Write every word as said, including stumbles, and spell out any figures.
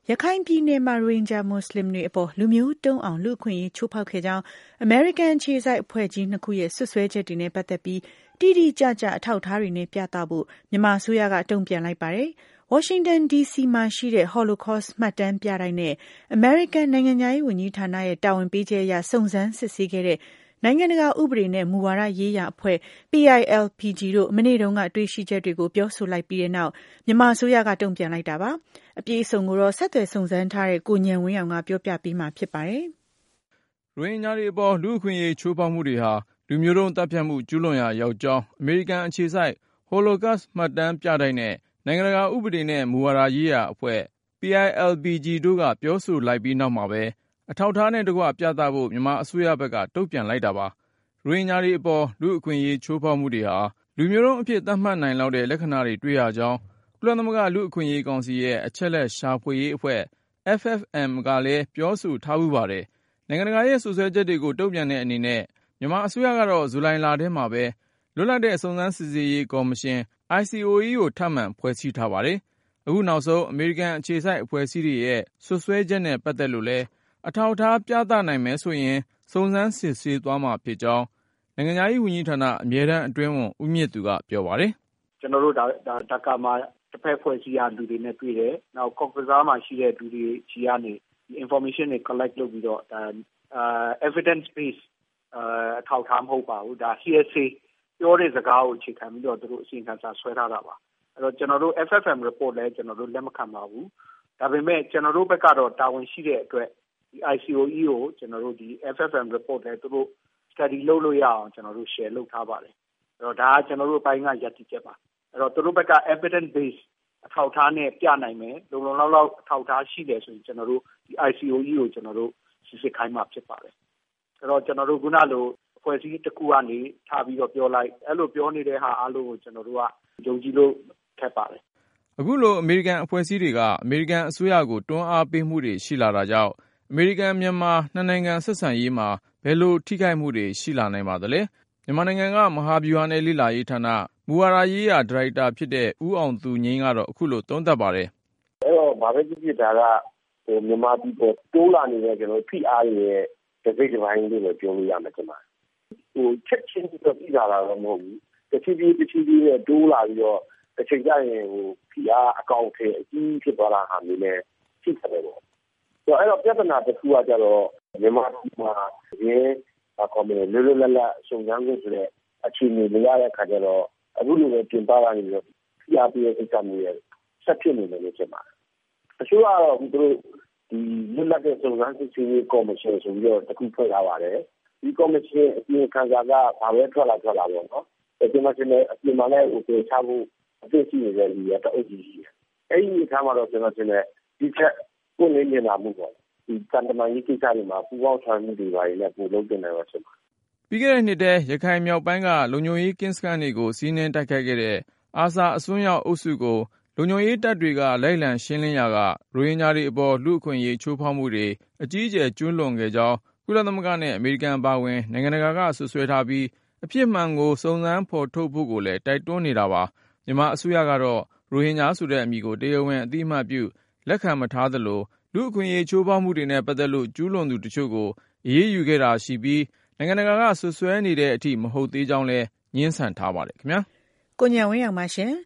ရခိုင်ပြည်နယ်မှာရိုဟင်ဂျာမွတ်စလင်တွေအပေါ်လူမျိုးတုံးအောင်လူ့အခွင့်အရေးချိုးဖောက်ခဲ့ကြောင်းအမေရိကန်အခြေစိုက်အဖွဲ့ကြီးနှစ်ခုရဲ့စွပ်စွဲချက်တွေနဲ့ပတ်သက်ပြီးတိတိကျကျအထောက်အထားတွေနဲ့ပြသဖို့မြန်မာအစိုးရကတုံ့ပြန်လိုက်ပါတယ်။ဝါရှင်တန်ဒီစီမှာရှိတဲ့ Holocaust မှတ်တမ်းပြတိုက်နဲ့အမေရိကန်နိုင်ငံခြားရေးဝန်ကြီးဌာနရဲ့တာဝန်ပေးချက်အရစုံစမ်းစစ်ဆေးခဲ့တဲ့နိုင်ငံတကာဥပဒေနဲ့မူဝါဒရေးရာအဖွဲ့ P I L P G တို့မနေ့တုန်းကတွေ့ရှိချက်တွေကိုပြောဆိုလိုက်ပြီးတဲ့နောက်မြန်မာအစိုးရကတုံ့ပြန်လိုက်တာပါ။အပြည့်အစုံကိုတော့ဆက်သွယ်စုံစမ်းထားတဲ့ကိုဉာဏ်ဝင်းအောင်ကပြောပြပေးမှာဖြစ်ပါတယ်။ရိုဟင်ဂျာတွေအပေါ်လူ့အခွင့်အရေးချိုးဖောက်မှုတွေဟာလူမျိုးတုံးသတ်ဖြတ်မှုကျူးလွန်ရာရောက်ကြောင်းအမေရိကန်အခြေစိုက် Holocaust မှတ်တမ်းပြတိုက်နဲ့နိုင်ငံတကာဥပဒေနဲ့မူဝါဒရေးရာအဖွဲ့ P I L P G တို့ကပြောဆိုလိုက်ပြီးနောက်မှာပဲအထောက်အထားနဲ့တကွပြသဖို့မြန်မာအစိုးရဘက်ကတုံ့ပြန်လိုက်တာပါ။ရိုဟင်ဂျာတွေအပေါ်လူ့အခွင့်အရေးချိုးဖောက်မှုတွေဟာလူမျိုးတုံးအဖြစ်သတ်မှတ်နိုင်လောက်တဲ့လက္ခဏာတွေတွေ့ရကြောင်းကုလသမဂ္ဂလူ့အခွင့်အရေးကောင်စီရဲ့အချက်လက်ရှာဖွေရေးအဖွဲ့ F F M ကလည်းပြောဆိုထားဘူးပါတယ်။နိုင်ငံတကာရဲ့စွပ်စွဲချက်တွေကိုတုံ့ပြန်တဲ့အနေနဲ့မြန်မာအစိုးရကတော့ဇူလိုင်လထဲမှာပဲလွတ်လပ်တဲ့စုံစမ်းစစ်ဆေးရေးကော်မရှင် I C O E ကိုထပ်မံဖွဲ့စည်းထားပါတယ်။အခုနောက်ဆုံးအမေရိကန်အခြေစိုက်အဖွဲ့အစည်းတွေရဲ့စွပ်စွဲချက်နဲ့ပတ်သက်လို့လဲအထောက်အထားပြသနိုင်မယ်ဆိုရင်စုံစမ်းစစ်ဆေးသွားမှာဖြစ်ကြောင်းနိုင်ငံခြားရေးဝန်ကြီးဌာနအမြဲတမ်းအတွင်းဝန်ဦးမြင့်သူကပြောပါတယ်။ကျွန်တော်တို့ဒါဒါကာမှာတစ်ဖက်ဖွဲ့စည်းရလူတွေနဲ့တွေ့တယ်။နောက်ကော့ကစားမှာရှိတဲ့လူတွေကြီးကနေ information တွေ collect လုပ်ပြီးတော့ဒါ evidence base အထောက်အထားမဟုတ်ပါဘူး။ဒါ hearsay ပြောတဲ့စကားကိုအခြေခံပြီးတော့သူတို့အစီရင်ခံစာဆွဲထားတာပါ။အဲ့တော့ကျွန်တော်တို့ F F M report လည်းကျွန်တော်တို့လက်မခံပါဘူး။ဒါပေမဲ့ကျွန်တော်တို့ဘက်ကတော့တာဝန်ရှိတဲ့အတွက်ဒီ I C O E ကိုကျွန်တော်တို့ဒီ F F M report လည်းသူတို့ study လုပ်လို့ရအောင်ကျွန်တော်တို့ share လုပ်ထားပါတယ်။အဲ့တော့ဒါကကျွန်တော်တို့အပိုင်းကရည်တည်ချက်ပါ။အဲ့တော့သူတို့ဘက်က evidence base အထောက်အထားနဲ့ပြနိုင်မယ်လုံလုံလောက်လောက်အထောက်အထားရှိတယ်ဆိုရင်ကျွန်တော်တို့ဒီ I C O E ကိုကျွန်တော်တို့စစ်စစ်ခိုင်းမှာဖြစ်ပါတယ်။အဲ့တော့ကျွန်တော်တို့ခုနလိုအဖွဲ့အစည်းတစ်ခုကနေထားပြီးတော့ပြောလိုက်အဲ့လိုပြောနေတဲ့ဟာအားလုံးကိုကျွန်တော်တို့ကယုံကြည်လို့ခက်ပါတယ်။အခုလိုအမေရိကန်အဖွဲ့အစည်းတွေကအမေရိကန်အစိုးရကိုတွန်းအားပေးမှုတွေရှိလာတာကြောင့်အမေရိကန်မြန်မာနှစ်နိုင်ငံဆက်ဆံရေးမှာဘယ်လိုထိခိုက်မှုတွေရှိလာနိုင်ပါသလဲ။မြန်မာနိုင်ငံကမဟာဗျူဟာနဲ့လေ့လာရေးဌာနမူဝါဒရေးရာဒါရိုက်တာဖြစ်တဲ့ဦးအောင်သူငိမ့်ကတော့အခုလိုသုံးသပ်ပါတယ်။အဲ့တော့ဘာပဲဖြစ်ဖြစ်ဒါကဟိုမြန်မာပြည်ပေါ်တိုးလာနေတဲ့ကျွန်တော်ဖိအားတွေရဲ့တစ်စိတ်တစ်ပိုင်းလို့လည်းပြောလို့ရမှာကျွန်တော်ဟိုချက်ချင်းတော့ပြီးလာတာတော့မဟုတ်ဘူး။တစ်ချိန်ပြီးတစ်ချိန်ပြီးနဲ့တိုးလာပြီးတော့တစ်ချိန်ကျရင်ဟိုဖိအားအကောင့်ထဲအကြီးဖြစ်သွားတာဟာမျိုးနဲ့ရှိတယ်ပေါ့။ဆိုတော့အဲ့တော့ပြဿနာတစ်ခုကကြတော့မြန်မာပြည်မှာရင်းအကောင့်တွေလွတ်လွတ်လပ်လပ်စုံစမ်းဖို့ဆိုတဲ့အခြေအနေမရတဲ့အခါကျတော့အခုလိုပဲပြင်ပကနေပြီးတော့ဖိအားပေးတဲ့ကိစ္စမျိုးရဲ့ဆက်ဖြစ်နေတယ်လို့ဖြစ်ပါတယ်။အစိုးရကတော့ဒီလိုဒီလွတ်လပ်တဲ့စုံစမ်းစစ်ဆေးရေးကော်မရှင်ဆိုပြီးတော့တခုဖွဲ့ထားပါတယ်။ဒီကော်မရှင်အပြင်ခံစာကဘာပဲထွက်လာထွက်လာပေါ့နော်။ဒီမှာရှင်လည်းအပြင်မှာလည်းဟိုချဖို့အသိရှိနေတဲ့လူတွေတအုပ်ကြီးရှိတယ်။အဲဒီအခါမှာတော့ကျွန်တော်ရှင်လည်းဒီချက်ကိုနေနေလာမှုပေါ့။ဒီတန်တမာရေးကိစ္စတွေမှာပူပေါင်းဆောင်မှုတွေပါရင်လည်းပို့လုပ်တင်နိုင်ပါဖြစ်ပါတယ်။ပြီးခဲ့တဲ့နှစ်တည်းရခိုင်မြောက်ပိုင်းကလုံခြုံရေးကင်းစခန်းတွေကိုစီးနင်းတိုက်ခိုက်ခဲ့တဲ့အာဆာအစွန်းရောက်အုပ်စုကိုလုံခြုံရေးတပ်တွေကလိုက်လံရှင်းလင်းရာကရိုဟင်ဂျာတွေအပေါ်လူ့အခွင့်အရေးချိုးဖောက်မှုတွေအကြီးအကျယ်ကျူးလွန်ခဲ့ကြောင်းကုလသမဂ္ဂနဲ့အမေရိကန်ပါဝင်နိုင်ငံတကာကဆွဆွဲထားပြီးအဖြစ်မှန်ကိုစုံစမ်းဖော်ထုတ်ဖို့ကိုလည်းတိုက်တွန်းနေတာပါမြန်မာအစိုးရကတော့ရိုဟင်ဂျာဆိုတဲ့အမည်ကိုတရားဝင်အသိအမှတ်ပြုလက်ခံမထားသလိုလူ့အခွင့်အရေးချိုးဖောက်မှုတွေနဲ့ပတ်သက်လို့ကျူးလွန်သူတချို့ကိုအေးအေးယူခဲ့တာရှိပြီးနိုင်ငံတကာကဆွဆွဲနေတဲ့အထိမဟုတ်သေးကြောင်းလည်းညှင်းဆန်ထားပါတယ်ခင်ဗျာကိုဉာဏ်ဝင်းအောင်ပါရှင်